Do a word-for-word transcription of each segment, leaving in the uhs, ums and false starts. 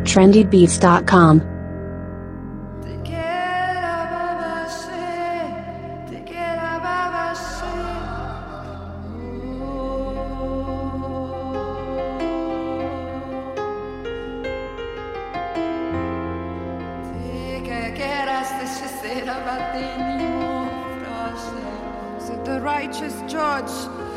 trendy beats dot com. The righteous judge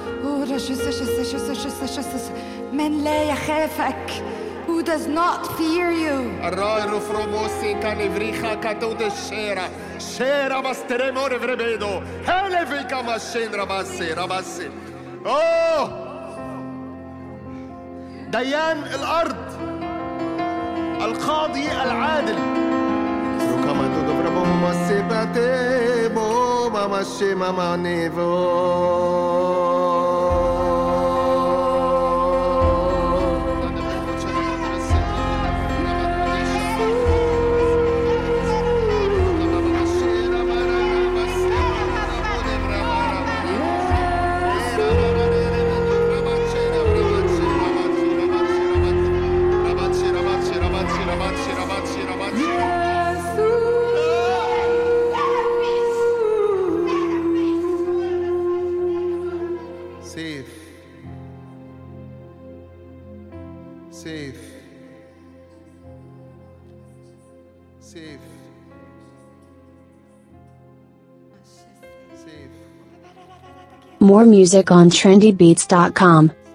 من لا يخافك, who does not fear you. الرائر فروموسي كان يفريخا كتود الشيرة شيرة بستريمو رفربيدو هلا فيك ماشين رباسي رباسي اوه ديان الأرض القاضي العادل كما تدبر بوما سيباتي بوما ماشي ماما نيفو Safe. Safe. Safe. More music on trendy beats dot com.